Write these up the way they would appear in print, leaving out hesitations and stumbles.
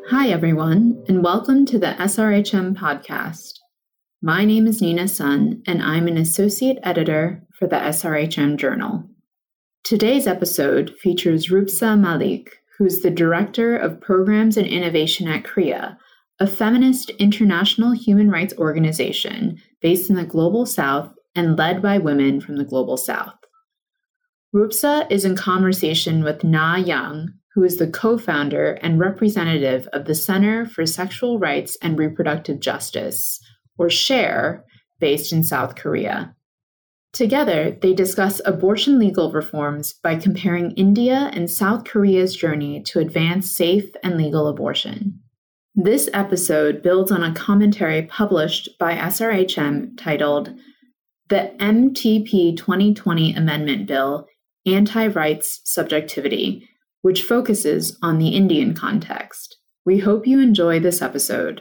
Hi, everyone, and welcome to the SRHM podcast. My name is Nina Sun, and I'm an associate editor for the SRHM Journal. Today's episode features Rupsa Malik, who's the Director of Programs and Innovation at CREA, a feminist international human rights organization based in the Global South and led by women from the Global South. Rupsa is in conversation with Na Young, who is the co-founder and representative of the Center for Sexual Rights and Reproductive Justice, or SHARE, based in South Korea. Together, they discuss abortion legal reforms by comparing India and South Korea's journey to advance safe and legal abortion. This episode builds on a commentary published by SRHM titled The MTP 2020 Amendment Bill, Anti-Rights Subjectivity, which focuses on the Indian context. We hope you enjoy this episode.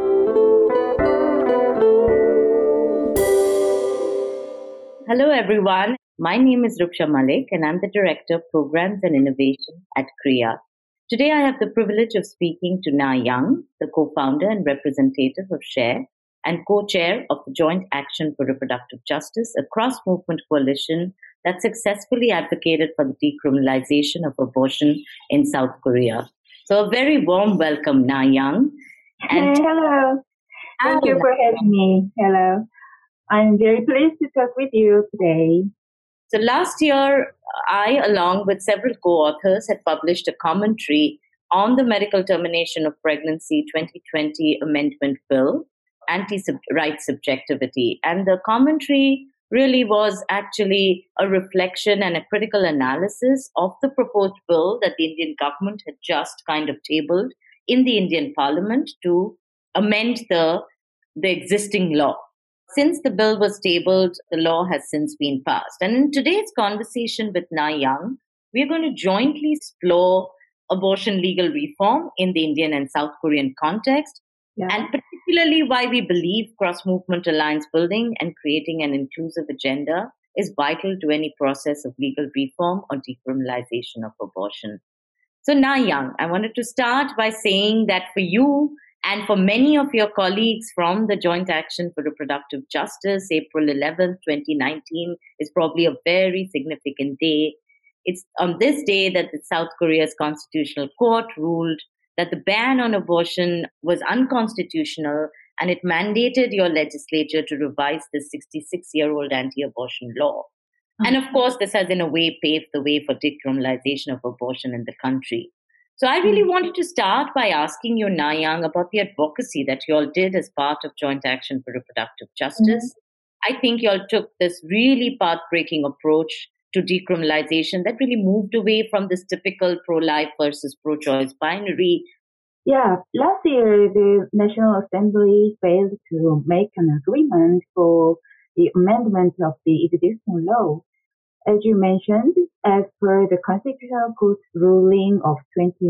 Hello, everyone. My name is Rupsa Malik, and I'm the Director of Programs and Innovation at CREA. Today, I have the privilege of speaking to Na Young, the co-founder and representative of SHARE, and co-chair of the Joint Action for Reproductive Justice, a cross-movement coalition that successfully advocated for the decriminalization of abortion in South Korea. So a very warm welcome, Na Young. And hello. Thank you for having me. Hello. I'm very pleased to talk with you today. So last year, I, along with several co-authors, had published a commentary on the Medical Termination of Pregnancy 2020 Amendment Bill, Anti-Rights Subjectivity. And the commentary really was actually a reflection and a critical analysis of the proposed bill that the Indian government had just kind of tabled in the Indian Parliament to amend the existing law. Since the bill was tabled, the law has since been passed. And in today's conversation with Na Young, we are going to jointly explore abortion legal reform in the Indian and South Korean context, and particularly why we believe cross-movement alliance building and creating an inclusive agenda is vital to any process of legal reform or decriminalization of abortion. So Na Young, I wanted to start by saying that for you and for many of your colleagues from the Joint Action for Reproductive Justice, April 11th, 2019 is probably a very significant day. It's on this day that the South Korea's Constitutional Court ruled that the ban on abortion was unconstitutional, and it mandated your legislature to revise the 66-year-old anti-abortion law. And of course, this has in a way paved the way for decriminalization of abortion in the country. So I really wanted to start by asking you, Na Young, about the advocacy that you all did as part of Joint Action for Reproductive Justice. I think you all took this really path-breaking approach to decriminalization that really moved away from this typical pro-life versus pro-choice binary. Yeah, last year the National Assembly failed to make an agreement for the amendment of the existing law. As you mentioned, as per the Constitutional Court's ruling of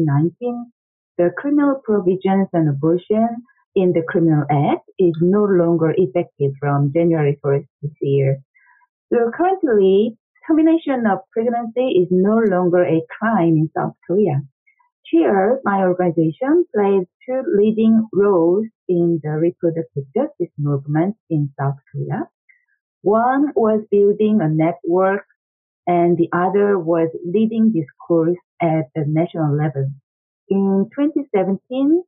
2019, the criminal provisions on abortion in the Criminal Act is no longer effective from January 1st this year. So currently, termination of pregnancy is no longer a crime in South Korea. Here, my organization plays two leading roles in the reproductive justice movement in South Korea. One was building a network, and the other was leading discourse at the national level. In 2017,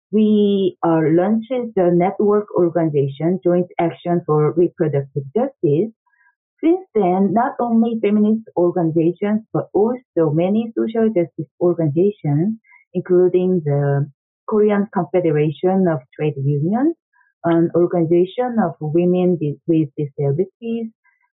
we launched the network organization Joint Action for Reproductive Justice. Since then, not only feminist organizations, but also many social justice organizations, including the Korean Confederation of Trade Unions, an organization of women with disabilities,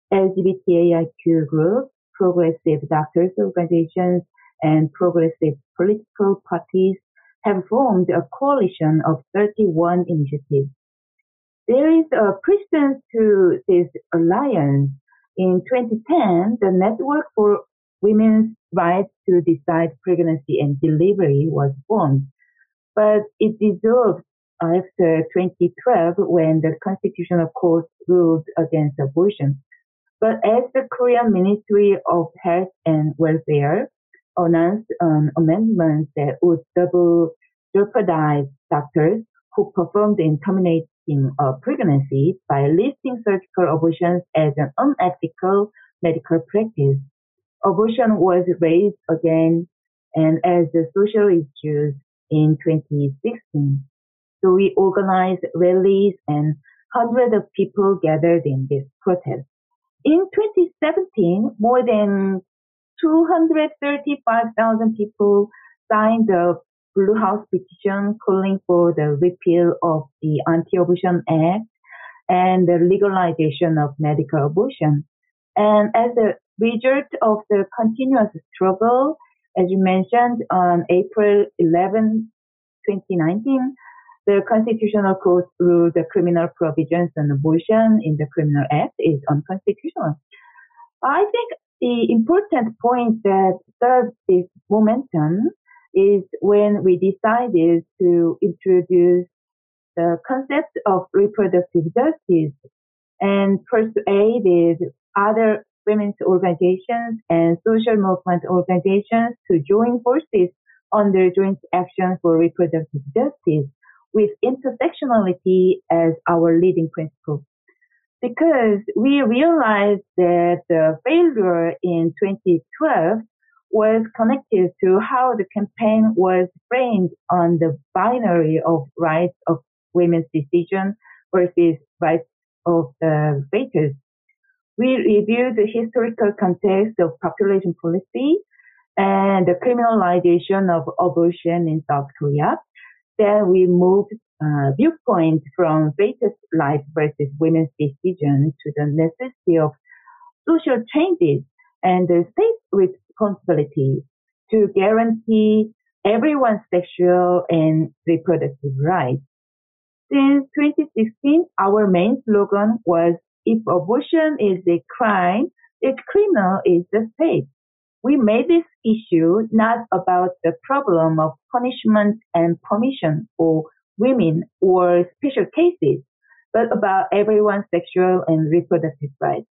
LGBTIQ groups, progressive doctors organizations, and progressive political parties have formed a coalition of 31 initiatives. There is a precedent to this alliance. In 2010, the Network for Women's Rights to Decide Pregnancy and Delivery was formed, but it dissolved after 2012 when the Constitutional Court ruled against abortion. But as the Korean Ministry of Health and Welfare announced an amendment that would double jeopardized doctors who performed in terminating a pregnancy by listing surgical abortions as an unethical medical practice. Abortion was raised again and as a social issue in 2016. So we organized rallies and hundreds of people gathered in this protest. In 2017, more than 235,000 people signed the Blue House petition calling for the repeal of the Anti-Abortion Act and the legalization of medical abortion. And as a result of the continuous struggle, as you mentioned, on April 11, 2019, the Constitutional Court ruled the criminal provisions on abortion in the Criminal Act is unconstitutional. I think the important point that serves this momentum is when we decided to introduce the concept of reproductive justice and persuaded other women's organizations and social movement organizations to join forces under Joint Action for Reproductive Justice with intersectionality as our leading principle. Because we realized that the failure in 2012 was connected to how the campaign was framed on the binary of rights of women's decision versus rights of the fetus. We reviewed the historical context of population policy and the criminalization of abortion in South Korea. Then we moved viewpoint from fetus life versus women's decision to the necessity of social changes and the state responsibility to guarantee everyone's sexual and reproductive rights. Since 2016, our main slogan was, if abortion is a crime, the criminal is the state. We made this issue not about the problem of punishment and permission for women or special cases, but about everyone's sexual and reproductive rights.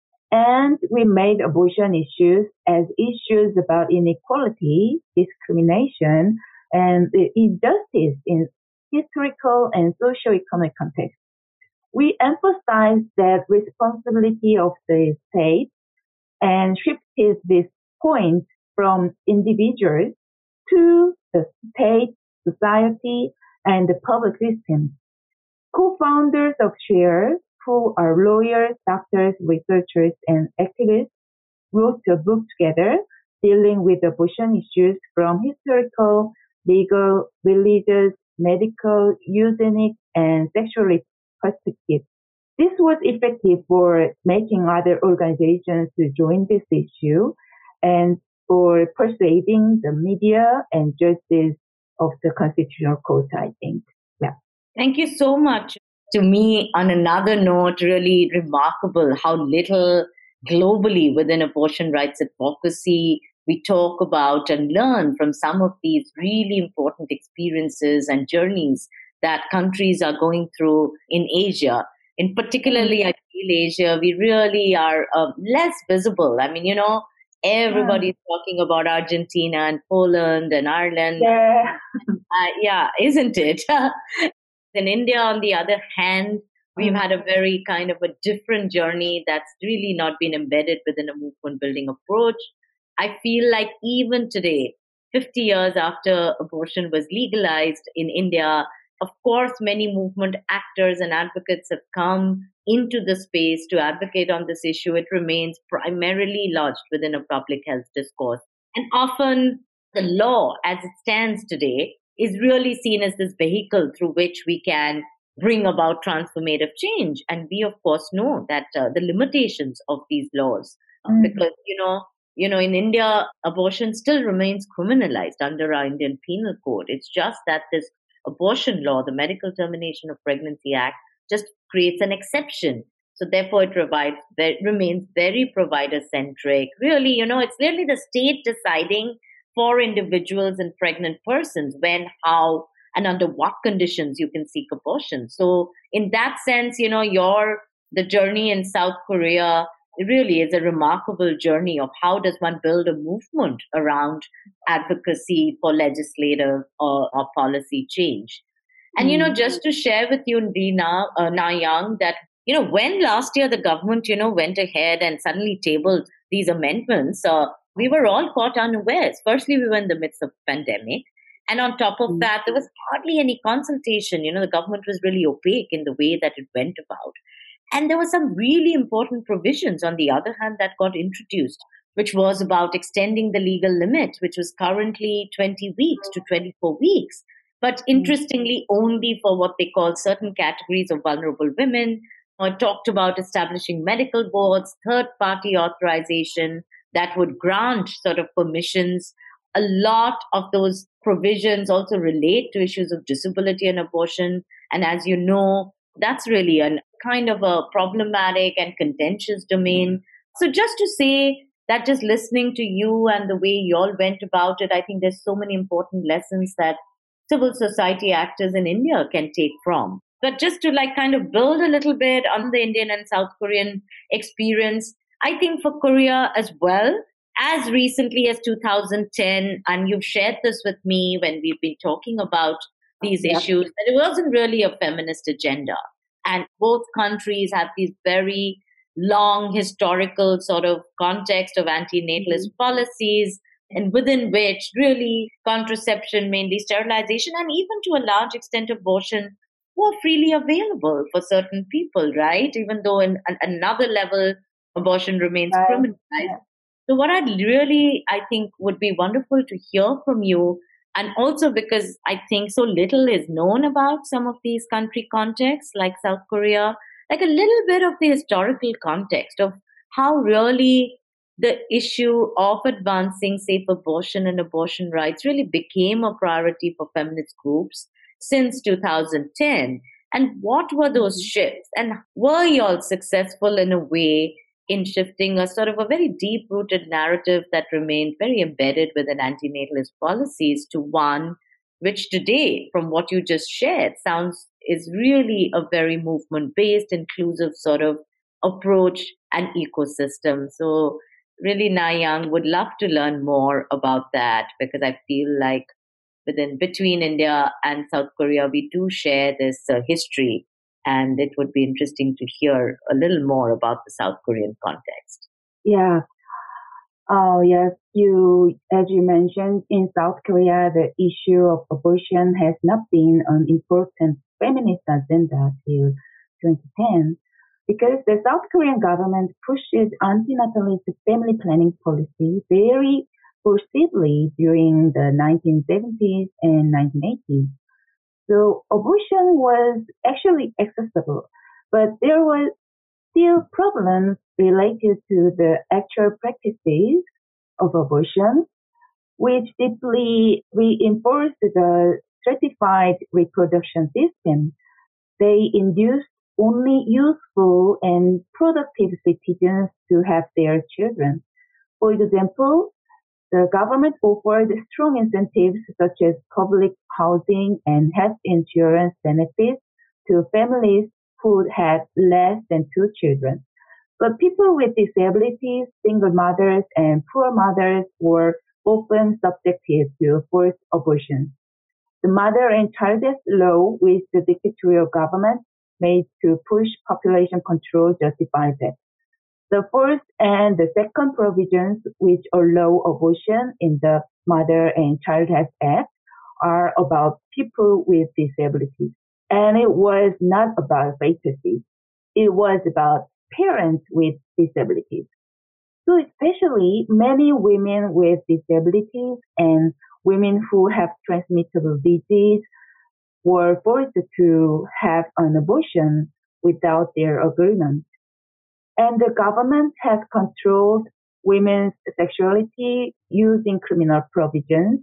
And we made abortion issues as issues about inequality, discrimination, and injustice in historical and socio-economic context. We emphasized that responsibility of the state and shifted this point from individuals to the state, society, and the public system. Co-founders of SHARE, who are lawyers, doctors, researchers, and activists, wrote a book together dealing with abortion issues from historical, legal, religious, medical, eugenic, and sexual perspectives. This was effective for making other organizations to join this issue and for persuading the media and judges of the Constitutional Court, I think. Yeah. Thank you so much. To me, on another note, really remarkable how little globally within abortion rights advocacy we talk about and learn from some of these really important experiences and journeys that countries are going through in Asia. In particularly, I feel Asia, we really are less visible. I mean, everybody's talking about Argentina and Poland and Ireland. Yeah, Isn't it? In India, on the other hand, we've had a very kind of a different journey that's really not been embedded within a movement building approach. I feel like even today, 50 years after abortion was legalized in India, of course, many movement actors and advocates have come into the space to advocate on this issue. It remains primarily lodged within a public health discourse. And often the law as it stands today is really seen as this vehicle through which we can bring about transformative change. And we, of course, know that the limitations of these laws, because, in India, abortion still remains criminalized under our Indian Penal Code. It's just that this abortion law, the Medical Termination of Pregnancy Act, just creates an exception. So therefore, it remains very provider-centric. Really, it's really the state deciding for individuals and pregnant persons when, how, and under what conditions you can seek abortion. So in that sense, the journey in South Korea really is a remarkable journey of how does one build a movement around advocacy for legislative or policy change. And, just to share with you, Reena, Nayang, that, when last year the government, went ahead and suddenly tabled these amendments, we were all caught unawares. Firstly, we were in the midst of pandemic. And on top of that, there was hardly any consultation. The government was really opaque in the way that it went about. And there were some really important provisions, on the other hand, that got introduced, which was about extending the legal limit, which was currently 20 weeks to 24 weeks. But interestingly, only for what they call certain categories of vulnerable women. Talked about establishing medical boards, third-party authorization that would grant sort of permissions. A lot of those provisions also relate to issues of disability and abortion. And as you know, that's really a kind of a problematic and contentious domain. So just to say that, just listening to you and the way you all went about it, I think there's so many important lessons that civil society actors in India can take from. But just to kind of build a little bit on the Indian and South Korean experience, I think for Korea as well, as recently as 2010, and you've shared this with me when we've been talking about these issues, that it wasn't really a feminist agenda. And both countries have these very long historical sort of context of anti-natalist policies, and within which really contraception, mainly sterilization, and even to a large extent abortion were freely available for certain people, right? Even though in another level, abortion remains criminalized. So what I think would be wonderful to hear from you, and also because I think so little is known about some of these country contexts like South Korea, like a little bit of the historical context of how really the issue of advancing safe abortion and abortion rights really became a priority for feminist groups since 2010. And what were those shifts? And were you all successful in a way in shifting a sort of a very deep-rooted narrative that remained very embedded within anti-natalist policies to one which today, from what you just shared, sounds is really a very movement-based, inclusive sort of approach and ecosystem. So really, Nayang, would love to learn more about that, because I feel like between India and South Korea, we do share this history, and it would be interesting to hear a little more about the South Korean context. Yeah. Oh, yes. As you mentioned, in South Korea, the issue of abortion has not been an important feminist agenda till 2010, because the South Korean government pushes anti-natalist family planning policy very forcibly during the 1970s and 1980s. So abortion was actually accessible, but there were still problems related to the actual practices of abortion, which deeply reinforced the stratified reproduction system. They induced only useful and productive citizens to have their children. For example, the government offered strong incentives such as public housing and health insurance benefits to families who had less than 2 children. But people with disabilities, single mothers, and poor mothers were often subjected to forced abortions. The Mother and Child Death Law, which the dictatorial government made to push population control, justified that. The first and the second provisions, which allow abortion in the Mother and Child Health Act, are about people with disabilities. And it was not about fetuses. It was about parents with disabilities. So especially many women with disabilities and women who have transmissible disease were forced to have an abortion without their agreement. And the government has controlled women's sexuality using criminal provisions,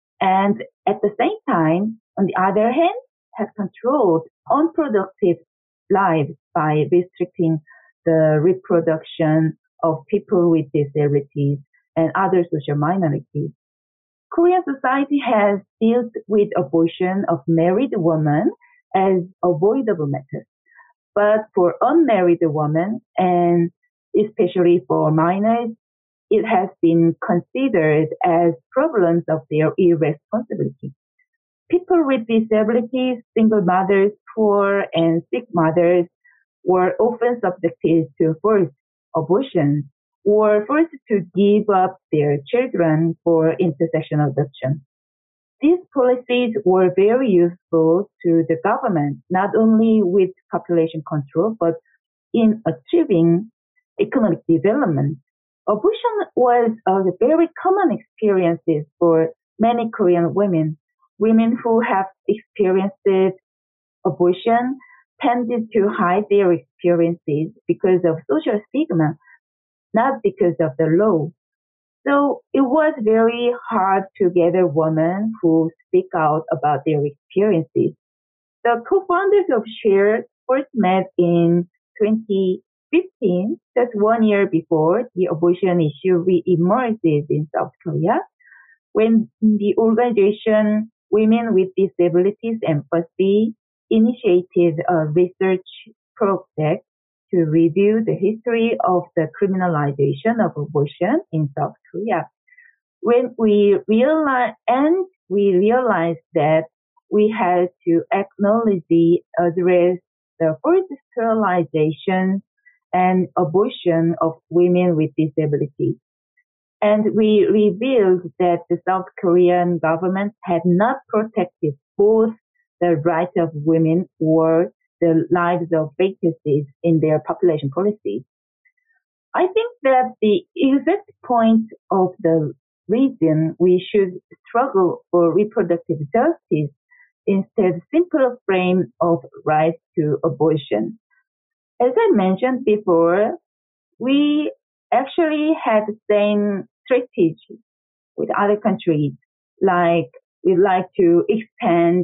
and at the same time, on the other hand, has controlled unproductive lives by restricting the reproduction of people with disabilities and other social minorities. Korean society has dealt with abortion of married women as avoidable matter. But for unmarried women and especially for minors, it has been considered as problems of their irresponsibility. People with disabilities, single mothers, poor and sick mothers were often subjected to forced abortions or forced to give up their children for intersection adoption. These policies were very useful to the government, not only with population control, but in achieving economic development. Abortion was a very common experience for many Korean women. Women who have experienced abortion tended to hide their experiences because of social stigma, not because of the law. So it was very hard to gather women who speak out about their experiences. The co-founders of SHARE first met in 2015, just 1 year before the abortion issue re-emerged in South Korea, when the organization Women with Disabilities Empathy initiated a research project to review the history of the criminalization of abortion in South Korea. When we realized that we had to acknowledge, address the forced sterilization and abortion of women with disabilities. And we revealed that the South Korean government had not protected both the rights of women or the lives of fetuses in their population policies. I think that the exact point of the reason we should struggle for reproductive justice instead simple frame of rights to abortion. As I mentioned before, we actually had the same strategy with other countries, like we'd like to expand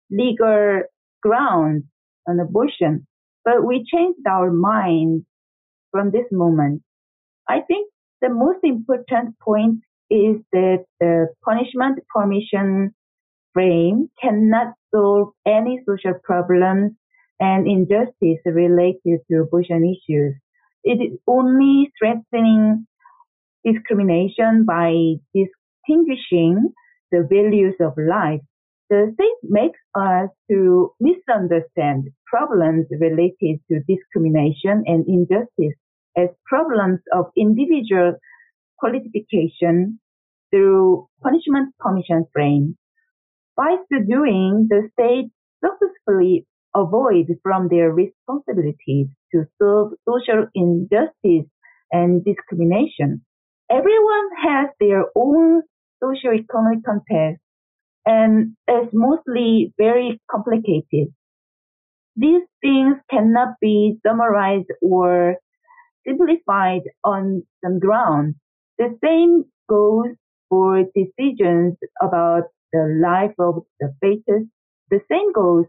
legal grounds on abortion, but we changed our mind from this moment. I think the most important point is that the punishment permission frame cannot solve any social problems and injustice related to abortion issues. It is only strengthening discrimination by distinguishing the values of life. The state makes us to misunderstand problems related to discrimination and injustice as problems of individual qualification through punishment permission frame. By so doing, the state successfully avoid from their responsibilities to solve social injustice and discrimination. Everyone has their own socio-economic context and is mostly very complicated. These things cannot be summarized or simplified on some grounds. The same goes for decisions about the life of the fetus. The same goes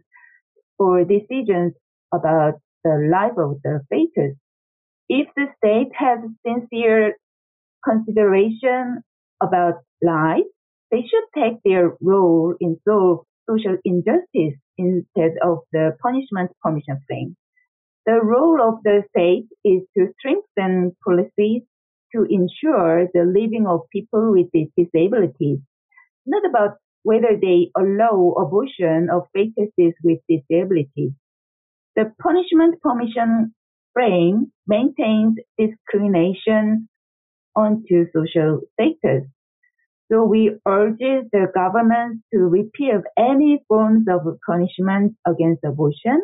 for decisions about the life of the fetus. If the state has sincere consideration about life, they should take their role in solve social injustice instead of the punishment permission frame. The role of the state is to strengthen policies to ensure the living of people with disabilities, not about whether they allow abortion of fetuses with disabilities. The punishment permission frame maintains discrimination onto social status. So we urge the government to repeal any forms of punishment against abortion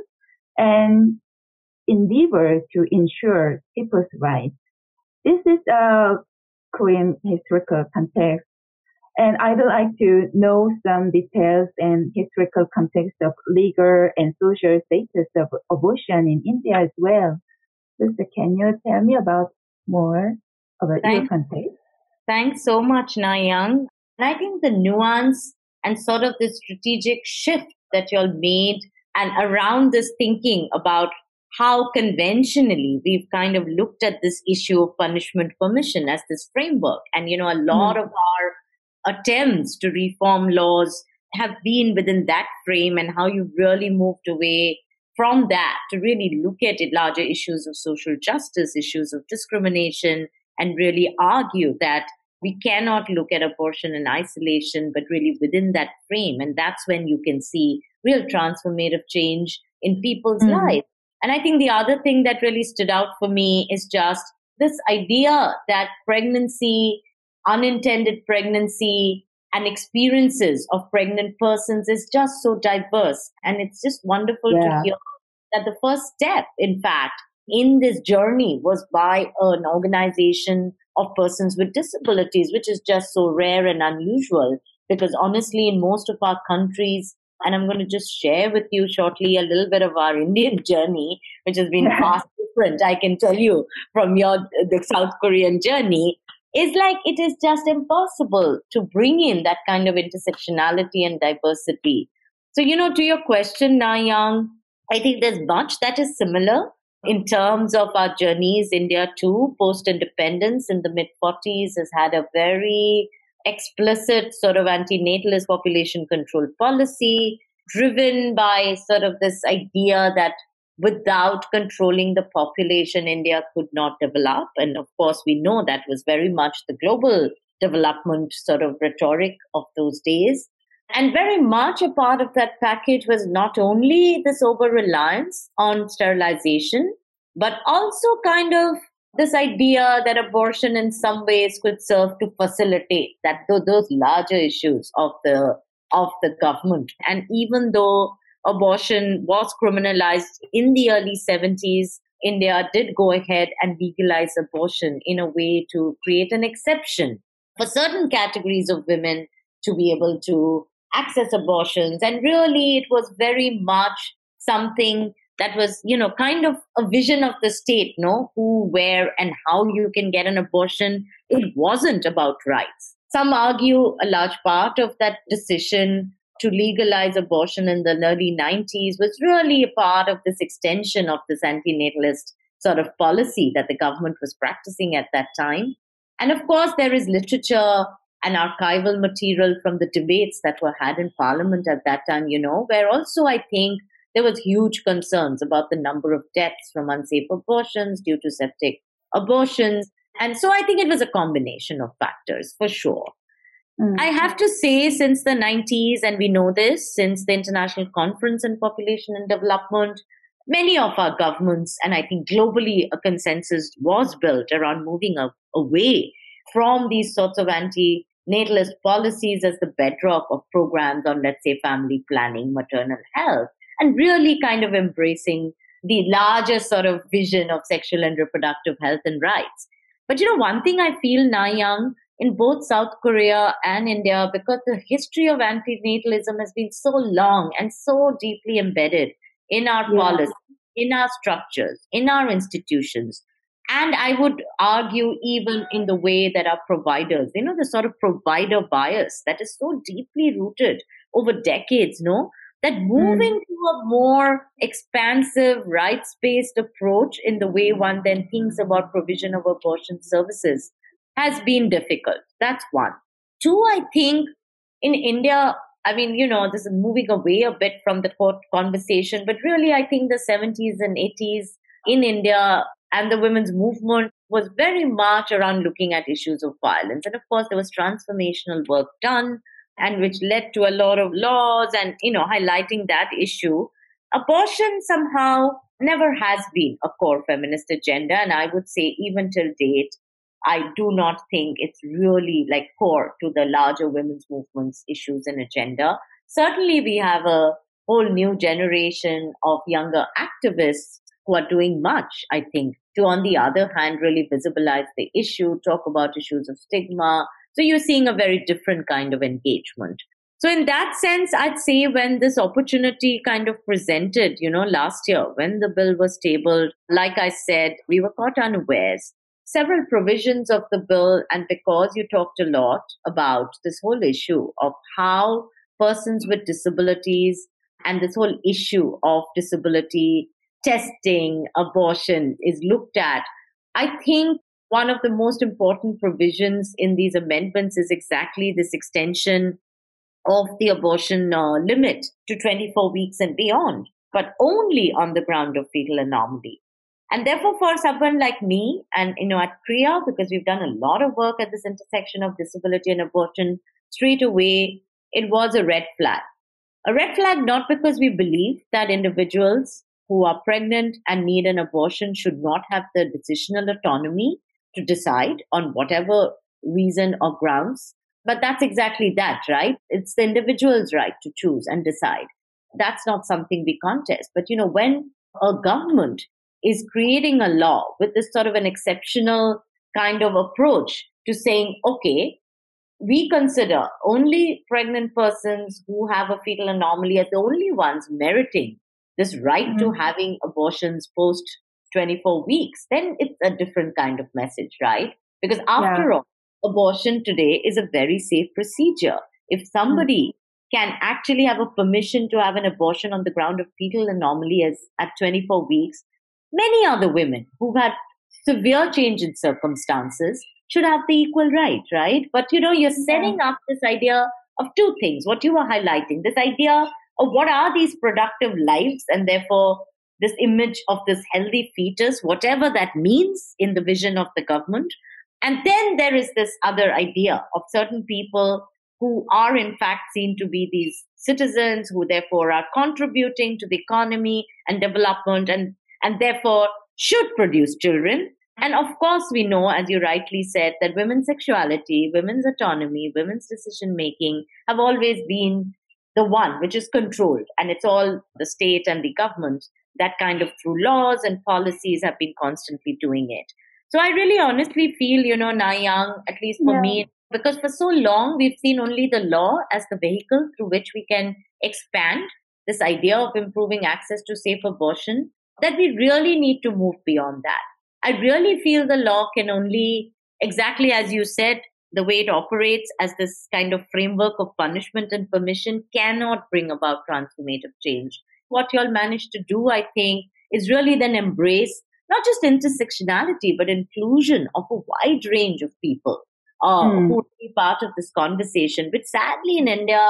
and endeavor to ensure people's rights. This is a Korean historical context, and I'd like to know some details and historical context of legal and social status of abortion in India as well. Sister, can you tell me about more about your context? Thanks so much, Na Young. And I think the nuance and sort of the strategic shift that you all made and around this thinking about how conventionally we've kind of looked at this issue of punishment permission as this framework. And, a lot of our attempts to reform laws have been within that frame, and how you really moved away from that to really look at it, larger issues of social justice, issues of discrimination, and really argue that we cannot look at abortion in isolation, but really within that frame. And that's when you can see real transformative change in people's lives. And I think the other thing that really stood out for me is just this idea that pregnancy, unintended pregnancy, and experiences of pregnant persons is just so diverse. And it's just wonderful to hear that the first step, in fact, in this journey was by an organization of persons with disabilities, which is just so rare and unusual. Because honestly, in most of our countries, and I'm going to just share with you shortly a little bit of our Indian journey, which has been fast different, I can tell you, from the South Korean journey, is like it is just impossible to bring in that kind of intersectionality and diversity. So, to your question, Na Yang, I think there's much that is similar in terms of our journeys. India too, post-independence in the mid-40s, has had a very explicit sort of antinatalist population control policy, driven by sort of this idea that without controlling the population, India could not develop. And of course, we know that was very much the global development sort of rhetoric of those days. And very much a part of that package was not only this over-reliance on sterilization, but also kind of this idea that abortion in some ways could serve to facilitate those larger issues of the government. And even though abortion was criminalized in the early 70s, India did go ahead and legalize abortion in a way to create an exception for certain categories of women to be able to access abortions. And really, it was very much something that was, kind of a vision of the state, who, where, and how you can get an abortion. It wasn't about rights. Some argue a large part of that decision to legalize abortion in the early 90s was really a part of this extension of this antinatalist sort of policy that the government was practicing at that time. And of course, there is literature and archival material from the debates that were had in Parliament at that time, where also I think there was huge concerns about the number of deaths from unsafe abortions due to septic abortions. And so I think it was a combination of factors, for sure. I have to say, since the 90s, and we know this, since the International Conference on Population and Development, many of our governments, and I think globally, a consensus was built around moving away from these sorts of anti-natalist policies as the bedrock of programs on, let's say, family planning, maternal health, and really kind of embracing the larger sort of vision of sexual and reproductive health and rights. But one thing I feel, Na Yang, in both South Korea and India, because the history of antinatalism has been so long and so deeply embedded in our policy, in our structures, in our institutions, and I would argue even in the way that our providers, the sort of provider bias that is so deeply rooted over decades, that moving to a more expansive, rights-based approach in the way one then thinks about provision of abortion services has been difficult. That's one. Two, I think in India, this is moving away a bit from the court conversation, but really I think the 70s and 80s in India and the women's movement was very much around looking at issues of violence. And of course, there was transformational work done, and which led to a lot of laws and, highlighting that issue. Abortion somehow never has been a core feminist agenda. And I would say even till date, I do not think it's really core to the larger women's movements issues and agenda. Certainly we have a whole new generation of younger activists who are doing much, I think, to, on the other hand, really visibilize the issue, talk about issues of stigma. So you're seeing a very different kind of engagement. So in that sense, I'd say when this opportunity kind of presented, last year, when the bill was tabled, like I said, we were caught unawares. Several provisions of the bill, and because you talked a lot about this whole issue of how persons with disabilities and this whole issue of disability testing, abortion is looked at, I think one of the most important provisions in these amendments is exactly this extension of the abortion limit to 24 weeks and beyond. but only on the ground of fetal anomaly. And therefore, for someone like me, and at Kriya, because we've done a lot of work at this intersection of disability and abortion, straight away, it was a red flag. A red flag not because we believe that individuals who are pregnant and need an abortion should not have the decisional autonomy to decide on whatever reason or grounds, but that's exactly that, right? It's the individual's right to choose and decide. That's not something we contest. But, when a government is creating a law with this sort of an exceptional kind of approach to saying, okay, we consider only pregnant persons who have a fetal anomaly as the only ones meriting this right to having abortions post 24 weeks, then it's a different kind of message, right? Because after all, abortion today is a very safe procedure. If somebody can actually have a permission to have an abortion on the ground of fetal anomaly as at 24 weeks, many other women who've had severe change in circumstances should have the equal right? But you're setting up this idea of two things. What you were highlighting, this idea of what are these productive lives, and therefore this image of this healthy fetus, whatever that means in the vision of the government. And then there is this other idea of certain people who are in fact seen to be these citizens who therefore are contributing to the economy and development and therefore should produce children. And of course, we know, as you rightly said, that women's sexuality, women's autonomy, women's decision making have always been the one which is controlled. And it's all the state and the government that kind of through laws and policies have been constantly doing it. So I really honestly feel, Na Young, at least for me, because for so long we've seen only the law as the vehicle through which we can expand this idea of improving access to safe abortion, that we really need to move beyond that. I really feel the law can only, exactly as you said, the way it operates as this kind of framework of punishment and permission cannot bring about transformative change. What you all managed to do, I think, is really then embrace not just intersectionality, but inclusion of a wide range of people who will be part of this conversation, which sadly in India,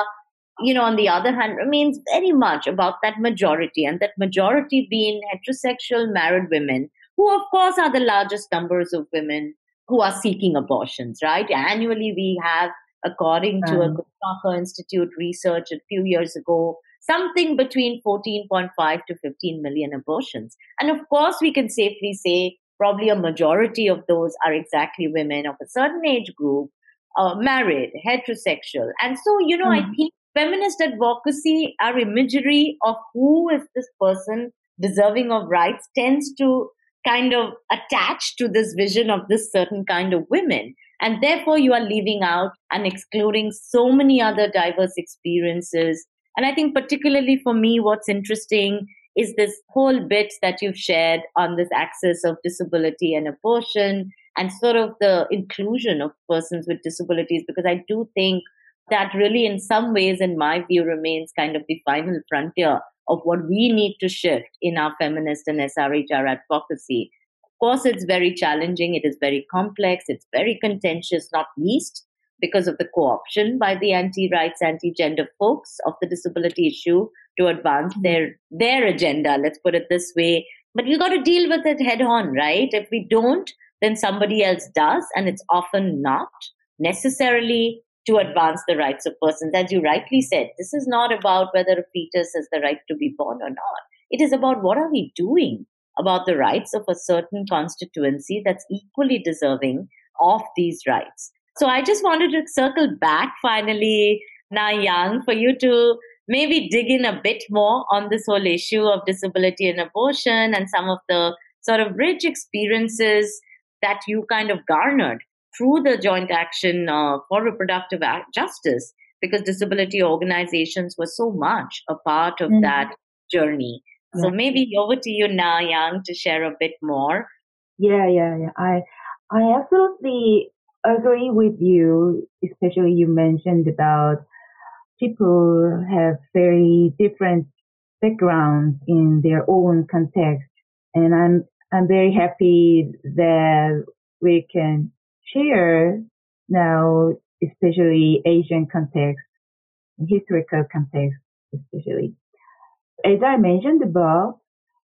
on the other hand, remains very much about that majority, and that majority being heterosexual married women, who of course are the largest numbers of women who are seeking abortions, right? Annually, we have, according to a Guttmacher Institute research a few years ago, something between 14.5 to 15 million abortions. And of course, we can safely say probably a majority of those are exactly women of a certain age group, married, heterosexual. And so, I think feminist advocacy, our imagery of who is this person deserving of rights tends to kind of attach to this vision of this certain kind of women. And therefore, you are leaving out and excluding so many other diverse experiences. And I think particularly for me, what's interesting is this whole bit that you've shared on this axis of disability and abortion and sort of the inclusion of persons with disabilities, because I do think that really in some ways, in my view, remains kind of the final frontier of what we need to shift in our feminist and SRHR advocacy. Of course, it's very challenging. It is very complex. It's very contentious, not least because of the co-option by the anti-rights, anti-gender folks of the disability issue to advance their agenda, let's put it this way. But we've got to deal with it head on, right? If we don't, then somebody else does. And it's often not necessarily to advance the rights of persons. As you rightly said, this is not about whether a fetus has the right to be born or not. It is about what are we doing about the rights of a certain constituency that's equally deserving of these rights. So I just wanted to circle back finally, Na Young, for you to maybe dig in a bit more on this whole issue of disability and abortion and some of the sort of rich experiences that you kind of garnered through the joint action for reproductive justice, because disability organizations were so much a part of that journey. So maybe over to you now, Young, to share a bit more. Yeah. I absolutely agree with you, especially you mentioned about people have very different backgrounds in their own context. And I'm very happy that we can share now, especially Asian context, historical context, especially. As I mentioned above,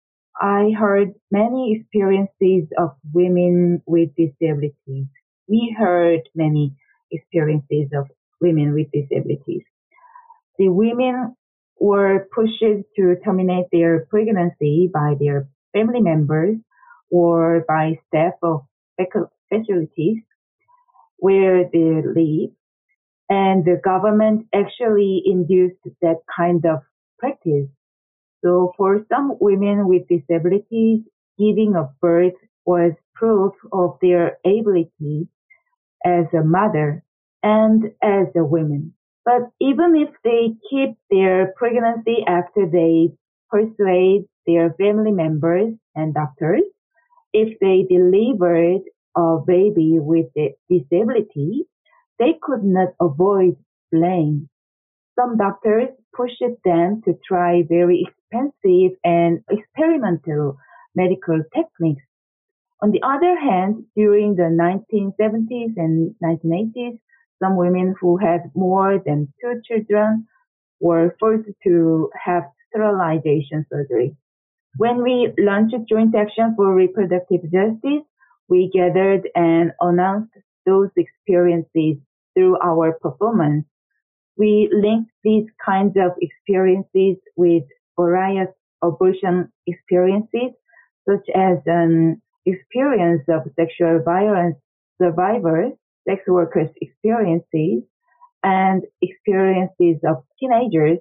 I heard many experiences of women with disabilities. We heard many experiences of women with disabilities. The women were pushed to terminate their pregnancy by their family members or by staff of facilities where they live, and the government actually induced that kind of practice. So for some women with disabilities, giving a birth was proof of their ability as a mother and as a woman. But even if they keep their pregnancy after they persuade their family members and doctors, if they delivered a baby with a disability, they could not avoid blame. Some doctors pushed them to try very expensive and experimental medical techniques. On the other hand, during the 1970s and 1980s, some women who had more than two children were forced to have sterilization surgery. When we launched Joint Action for Reproductive Justice, we gathered and announced those experiences through our performance. We linked these kinds of experiences with various abortion experiences, such as an experience of sexual violence survivors, sex workers' experiences, and experiences of teenagers.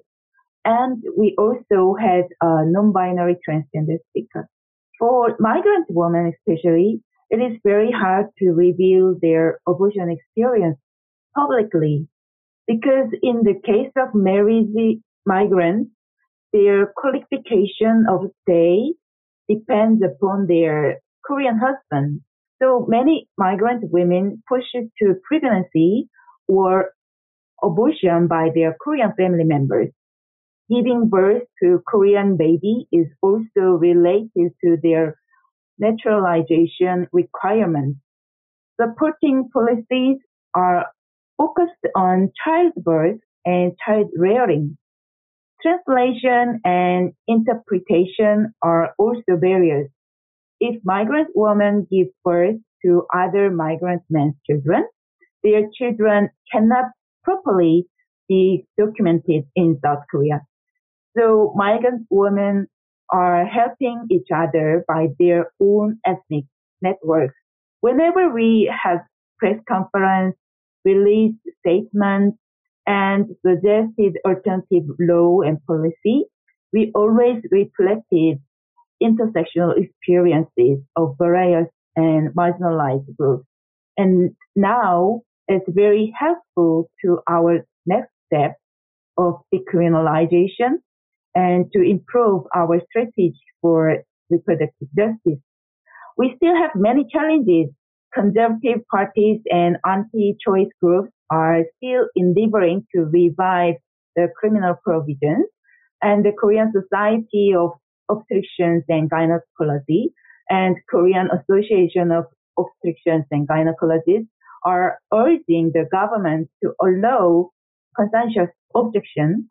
And we also had a non-binary transgender speaker. For migrant women especially, it is very hard to reveal their abortion experience publicly because in the case of married migrants, their qualification of stay depends upon their Korean husband. So many migrant women push to pregnancy or abortion by their Korean family members. Giving birth to Korean baby is also related to their naturalization requirements. Supporting policies are focused on childbirth and child rearing. Translation and interpretation are also barriers. If migrant women give birth to other migrant men's children, their children cannot properly be documented in South Korea. So migrant women are helping each other by their own ethnic networks. Whenever we have press conference, released statements, and suggested alternative law and policy, we always reflected intersectional experiences of various and marginalized groups. And now it's very helpful to our next step of decriminalization and to improve our strategy for reproductive justice. We still have many challenges. Conservative parties and anti-choice groups are still endeavoring to revive the criminal provisions, and the Korean Society of Obstetricians and Gynecology and Korean Association of Obstetricians and Gynecologists are urging the government to allow consensual objection.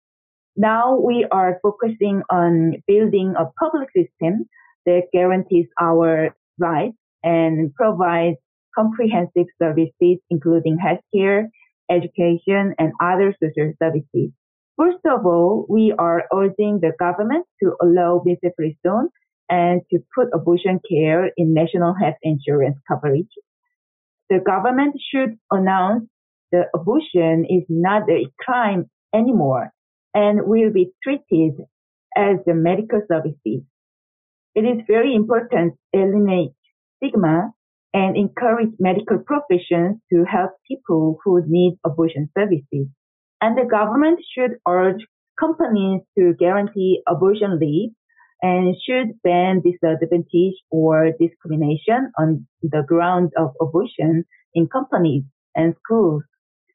Now we are focusing on building a public system that guarantees our rights and provides comprehensive services, including healthcare, education, and other social services. First of all, we are urging the government to allow mifepristone and to put abortion care in national health insurance coverage. The government should announce that abortion is not a crime anymore and will be treated as a medical services. It is very important to eliminate stigma and encourage medical professions to help people who need abortion services. And the government should urge companies to guarantee abortion leave and should ban disadvantage or discrimination on the grounds of abortion in companies and schools.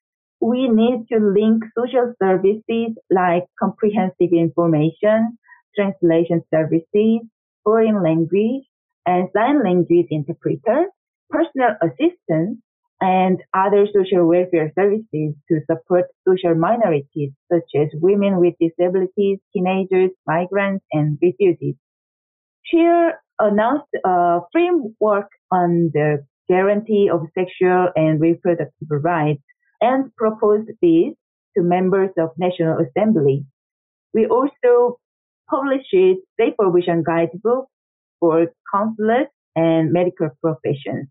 We need to link social services like comprehensive information, translation services, foreign language, and sign language interpreter, personal assistance, and other social welfare services to support social minorities such as women with disabilities, teenagers, migrants, and refugees. CHEER announced a framework on the guarantee of sexual and reproductive rights and proposed this to members of National Assembly. We also published Safe Abortion Guidebook for counselors and medical professions.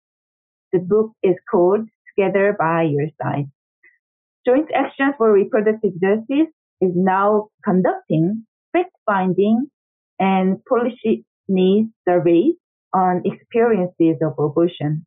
The book is called Together by Your Side. Joint Action for Reproductive Justice is now conducting fact-finding and policy needs surveys on experiences of abortion.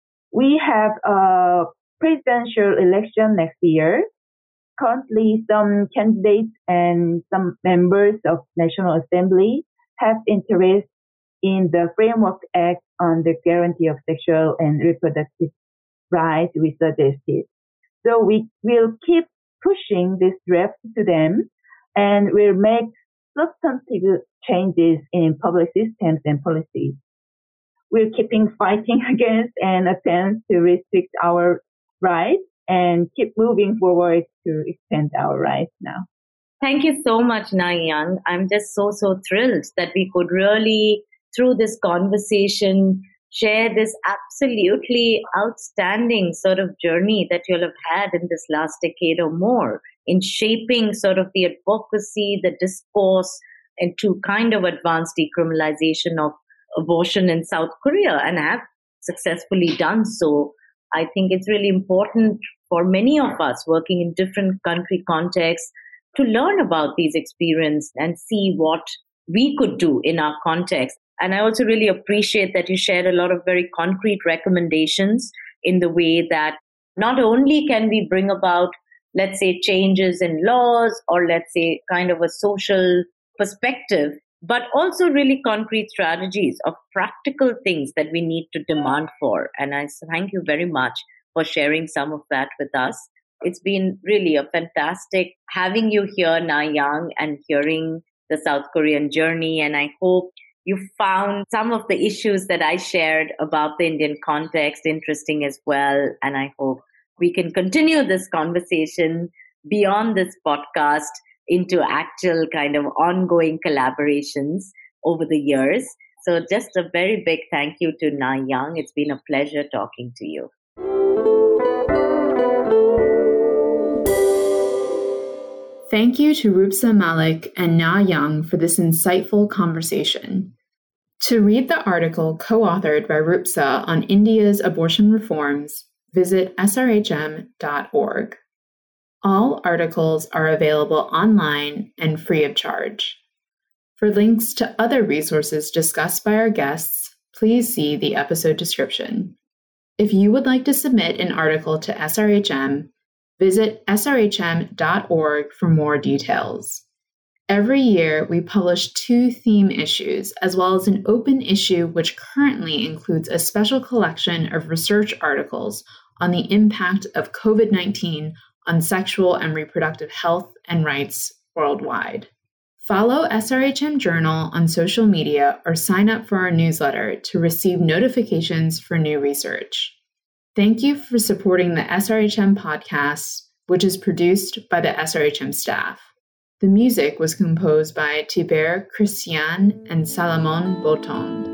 We have a presidential election next year. Currently, some candidates and some members of National Assembly have interest in the Framework Act on the Guarantee of Sexual and Reproductive Rights we suggested. So we will keep pushing this draft to them and will make substantive changes in public systems and policies. We're keeping fighting against an attempt to restrict our rights and keep moving forward to extend our rights now. Thank you so much, Na Young. I'm just so thrilled that we could really, through this conversation, share this absolutely outstanding sort of journey that you'll have had in this last decade or more in shaping sort of the advocacy, the discourse, and to kind of advance decriminalization of abortion in South Korea, and have successfully done so. I think it's really important for many of us working in different country contexts to learn about these experiences and see what we could do in our context. And I also really appreciate that you shared a lot of very concrete recommendations in the way that not only can we bring about, let's say, changes in laws or let's say kind of a social perspective, but also really concrete strategies of practical things that we need to demand for. And I thank you very much for sharing some of that with us. It's been really a fantastic having you here, Na Young, and hearing the South Korean journey. And I hope you found some of the issues that I shared about the Indian context interesting as well. And I hope we can continue this conversation beyond this podcast into actual kind of ongoing collaborations over the years. So just a very big thank you to Na Young. It's been a pleasure talking to you. Thank you to Rupsa Malik and Na Young for this insightful conversation. To read the article co-authored by Rupsa on India's abortion reforms, visit srhm.org. All articles are available online and free of charge. For links to other resources discussed by our guests, please see the episode description. If you would like to submit an article to SRHM, visit srhm.org for more details. Every year, we publish 2 theme issues, as well as an open issue which currently includes a special collection of research articles on the impact of COVID-19 on sexual and reproductive health and rights worldwide. Follow SRHM Journal on social media or sign up for our newsletter to receive notifications for new research. Thank you for supporting the SRHM podcast, which is produced by the SRHM staff. The music was composed by Tiber Christian and Salomon Botond.